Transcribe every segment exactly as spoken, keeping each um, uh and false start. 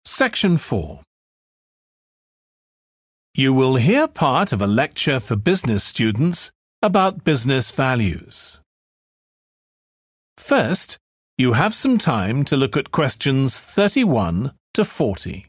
Section four. You will hear part of a lecture for business students about business values. First, you have some time to look at questions thirty-one to forty.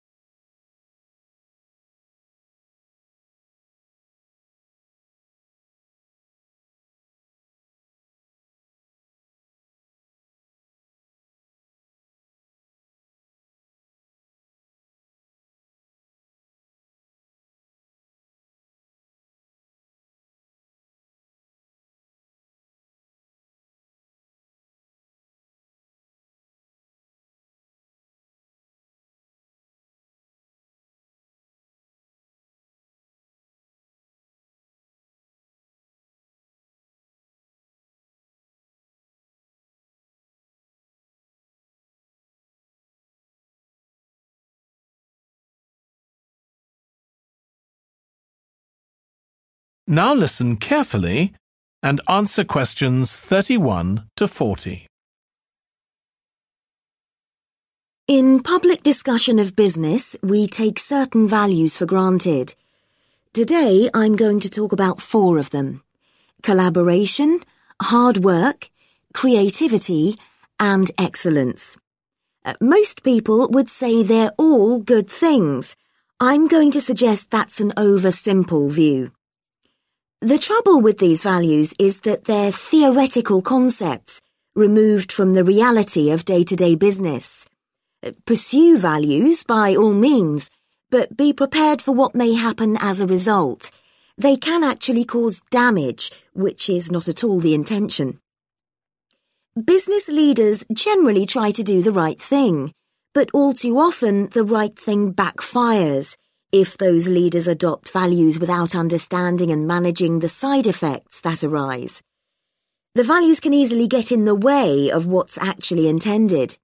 Now listen carefully and answer questions thirty-one to forty. In public discussion of business, we take certain values for granted. Today, I'm going to talk about four of them: collaboration, hard work, creativity, and excellence. Uh, most people would say they're all good things. I'm going to suggest that's an over-simple view. The trouble with these values is that they're theoretical concepts, removed from the reality of day-to-day business. Pursue values by all means, but be prepared for what may happen as a result. They can actually cause damage, which is not at all the intention. Business leaders generally try to do the right thing, but all too often the right thing backfires if those leaders adopt values without understanding and managing the side effects that arise. The values can easily get in the way of what's actually intended.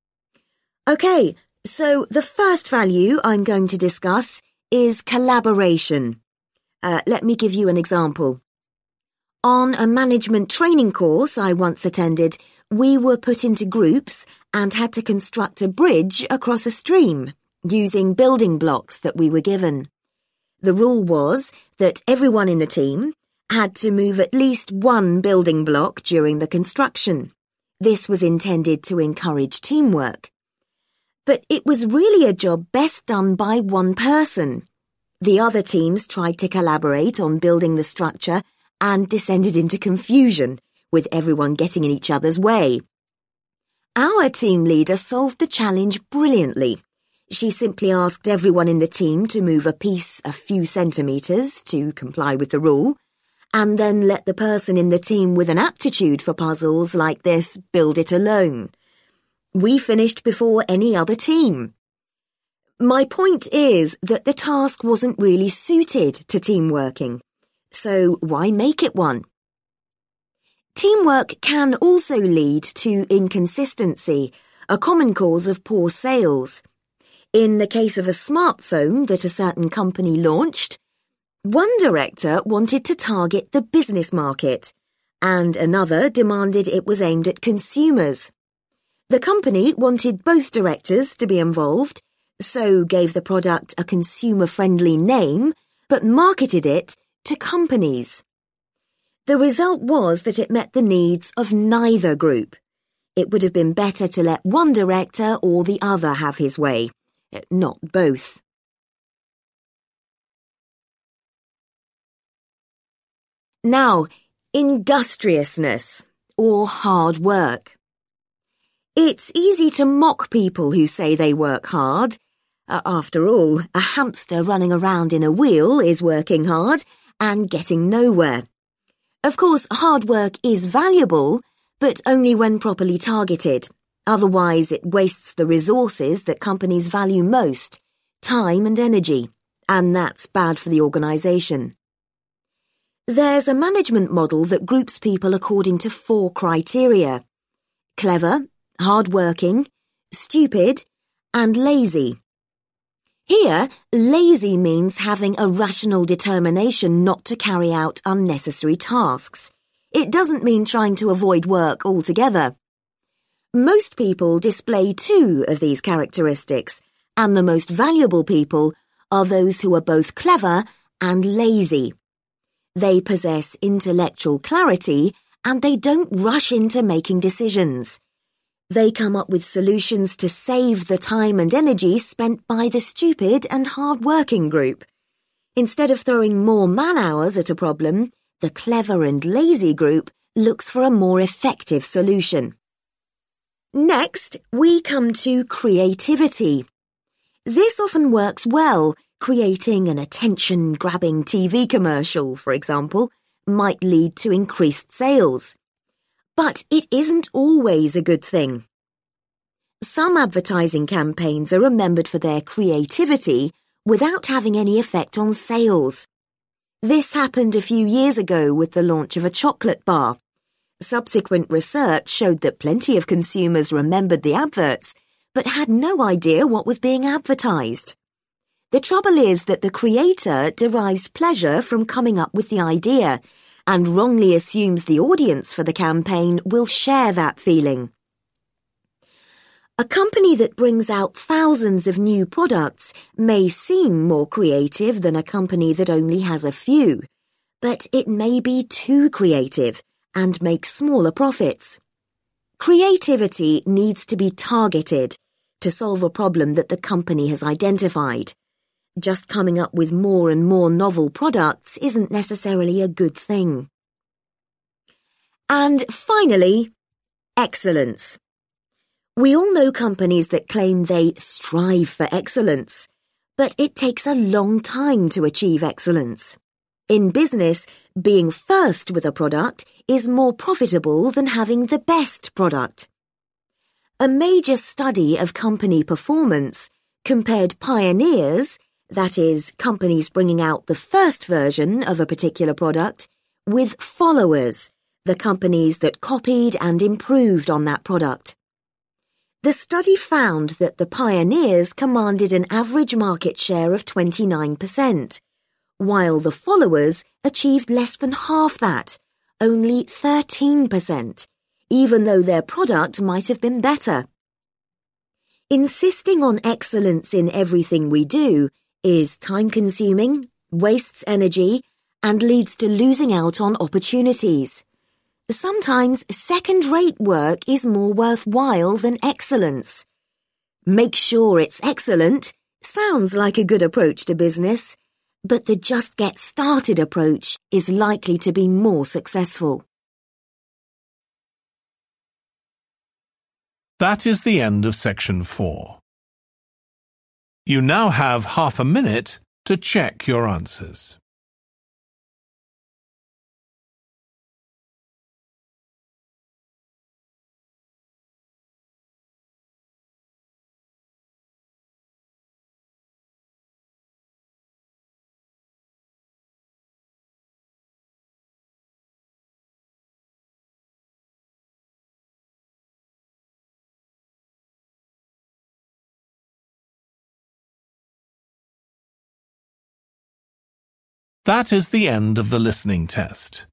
Okay, so the first value I'm going to discuss is collaboration. Uh, let me give you an example. On a management training course I once attended, we were put into groups and had to construct a bridge across a stream, using building blocks that we were given. The rule was that everyone in the team had to move at least one building block during the construction. This was intended to encourage teamwork. But it was really a job best done by one person. The other teams tried to collaborate on building the structure and descended into confusion, with everyone getting in each other's way. Our team leader solved the challenge brilliantly. She simply asked everyone in the team to move a piece a few centimetres to comply with the rule, and then let the person in the team with an aptitude for puzzles like this build it alone. We finished before any other team. My point is that the task wasn't really suited to team working, so why make it one? Teamwork can also lead to inconsistency, a common cause of poor sales. In the case of a smartphone that a certain company launched, one director wanted to target the business market, and another demanded it was aimed at consumers. The company wanted both directors to be involved, so gave the product a consumer-friendly name, but marketed it to companies. The result was that it met the needs of neither group. It would have been better to let one director or the other have his way. Not both. Now, industriousness, or hard work. It's easy to mock people who say they work hard. Uh, after all, a hamster running around in a wheel is working hard and getting nowhere. Of course, hard work is valuable, but only when properly targeted. Otherwise, it wastes the resources that companies value most, time and energy, and that's bad for the organisation. There's a management model that groups people according to four criteria: clever, hard-working, stupid, and lazy. Here, lazy means having a rational determination not to carry out unnecessary tasks. It doesn't mean trying to avoid work altogether. Most people display two of these characteristics, and the most valuable people are those who are both clever and lazy. They possess intellectual clarity and they don't rush into making decisions. They come up with solutions to save the time and energy spent by the stupid and hard-working group. Instead of throwing more man-hours at a problem, the clever and lazy group looks for a more effective solution. Next, we come to creativity. This often works well. Creating an attention-grabbing T V commercial, for example, might lead to increased sales. But it isn't always a good thing. Some advertising campaigns are remembered for their creativity without having any effect on sales. This happened a few years ago with the launch of a chocolate bar. Subsequent research showed that plenty of consumers remembered the adverts, but had no idea what was being advertised. The trouble is that the creator derives pleasure from coming up with the idea and wrongly assumes the audience for the campaign will share that feeling. A company that brings out thousands of new products may seem more creative than a company that only has a few, but it may be too creative and make smaller profits. Creativity needs to be targeted to solve a problem that the company has identified. Just coming up with more and more novel products isn't necessarily a good thing. And finally, excellence. We all know companies that claim they strive for excellence, but it takes a long time to achieve excellence. In business, being first with a product is more profitable than having the best product. A major study of company performance compared pioneers, that is, companies bringing out the first version of a particular product, with followers, the companies that copied and improved on that product. The study found that the pioneers commanded an average market share of twenty-nine percent, while the followers achieved less than half that, only thirteen percent, even though their product might have been better. Insisting on excellence in everything we do is time-consuming, wastes energy, and leads to losing out on opportunities. Sometimes second-rate work is more worthwhile than excellence. Make sure it's excellent sounds like a good approach to business, but the just get started approach is likely to be more successful. That is the end of section four. You now have half a minute to check your answers. That is the end of the listening test.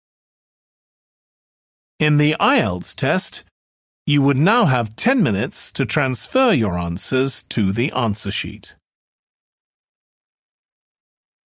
In the I E L T S test, you would now have ten minutes to transfer your answers to the answer sheet.